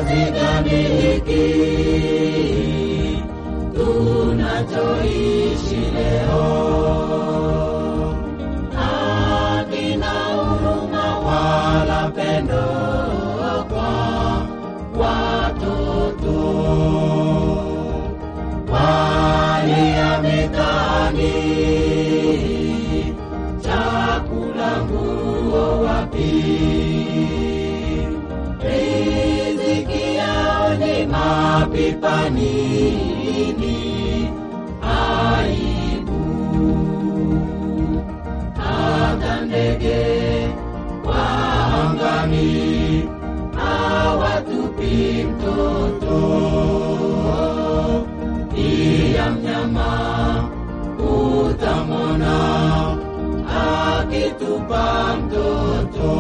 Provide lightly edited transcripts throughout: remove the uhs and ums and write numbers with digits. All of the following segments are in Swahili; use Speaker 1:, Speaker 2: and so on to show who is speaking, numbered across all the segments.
Speaker 1: kizazi gani hiki tunachoishi leo? Hakina huruma wala pendo kwa watoto, walia mitaani, chakula nguo wapi? Riziki yao ni mapipani, ni aibu. Hata ndege wa angani hawatupi mtoto, pia mnyama utamwona akitupa mtoto.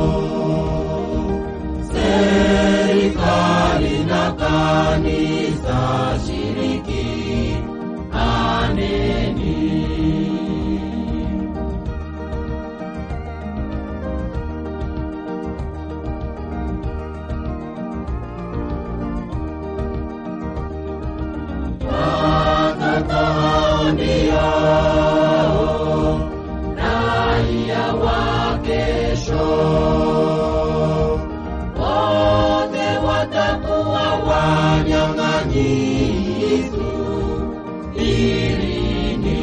Speaker 1: Serikali na kanisa shiriki aneni. Watoto ndio raia wa kesho, wote watakuwa wanyang'anyifu irini.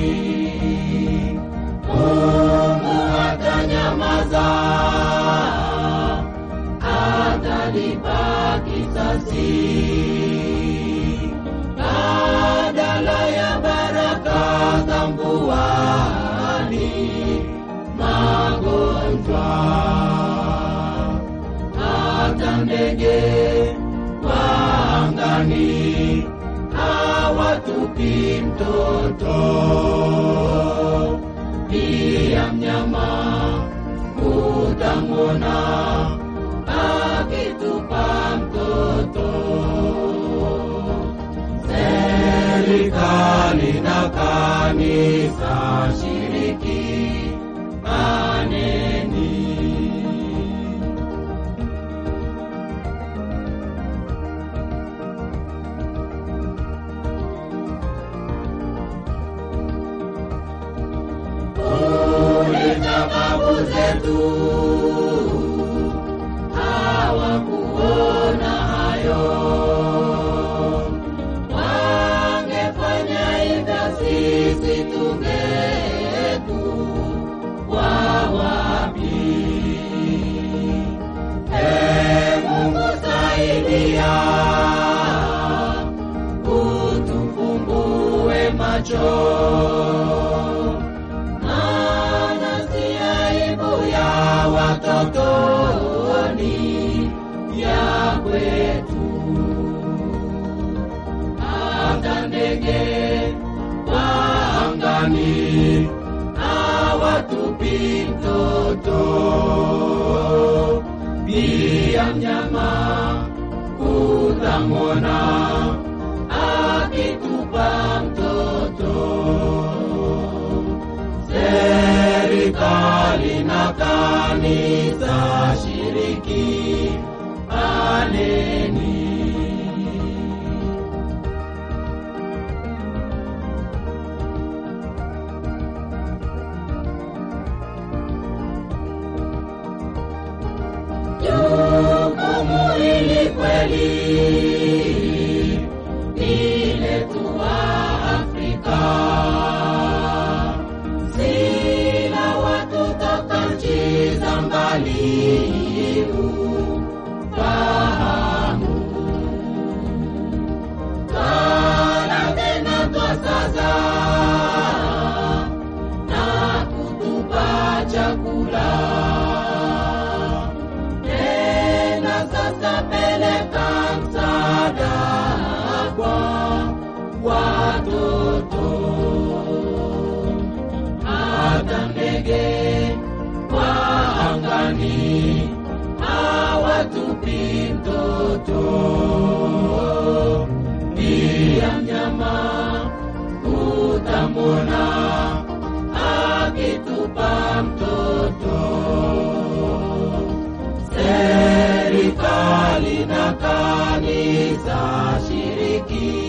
Speaker 1: Mungu hatanyamaza, atalipa kisasi. Badala ya baraka za mvuani, magonjwa. Hata ndege wa angani hawatupi mtoto, pia mnyama utamwona akitupa mtoto. Serikali na kanisa shiriki aneni. Uliza babu zetu hawakuona hayo, wangefanya hivyo sisi tungekuwa wapi? Mungu saidia, utufumbue macho, maana si aibu ya watoto, ni ya kwetu. Hata ndege wa angani hawatupi mtoto, pia mnyama utamwona akitupa mtoto. Serikali na kanisa shiriki aneni. Jukumu hili kweli ni letu wa Afrika, sila watu toka nchi za mbali ufahamu. Kana tena twasaza na kutupa chakula, sasa peleka msaada kwa watoto. Hata ndege wa angani hawatupi mtoto, pia mnyama utamwona akitupa mtoto. Serikali na rafiki